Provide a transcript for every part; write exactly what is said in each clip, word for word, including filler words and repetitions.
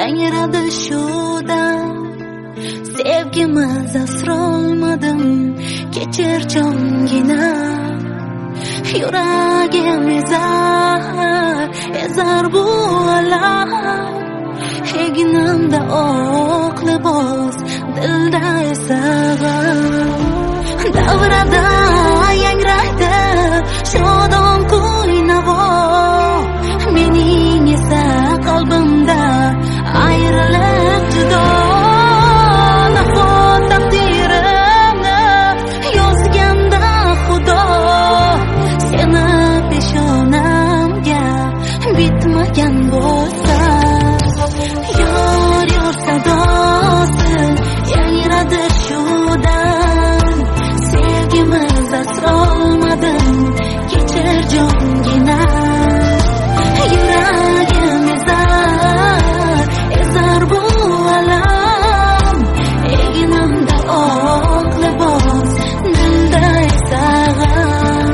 yangradi shu dam. Sevgimiz asrolmadim, kechir jongina. Yuragim ezar, ezar bu alam. Egnimda oq libos, dilda esa g'am. Davrada yangraydi shodon kuy-navo. Mening esa qalbimda ayrilib judo. Nahot taqdirimni yozganda Xudo, seni peshonamga bitmagan bo'lsa. Yor yor sadosi yangradi shu dam. Sevgimiz asrolmadim, kechir jongina. Yuragim ezar, ezar bu alam. Egnimda oq libos, dilda esa g'am.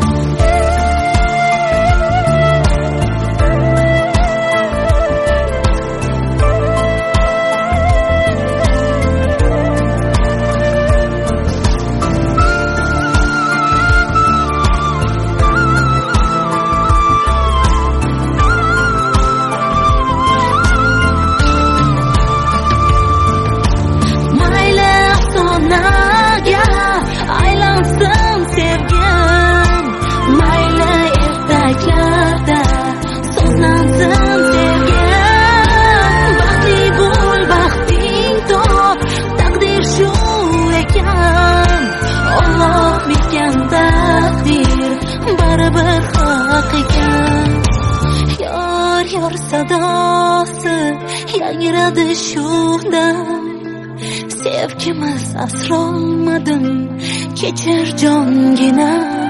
Aylansin sevgim, mayli ertaklarda so'zlansin sevgim. Baxtli bo'l, baxting top, taqdir shu ekan. Alloh bitgan taqdir baribir haq ekan. Yor yor sadosi yangradi shu dam. Sevgimiz asrolmadim, kechir jongina.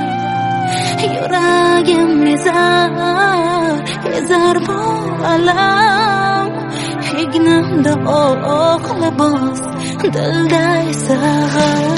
Yuragim ezar, ezar bu alam. Egnimda oq libos, dilda esa g'am.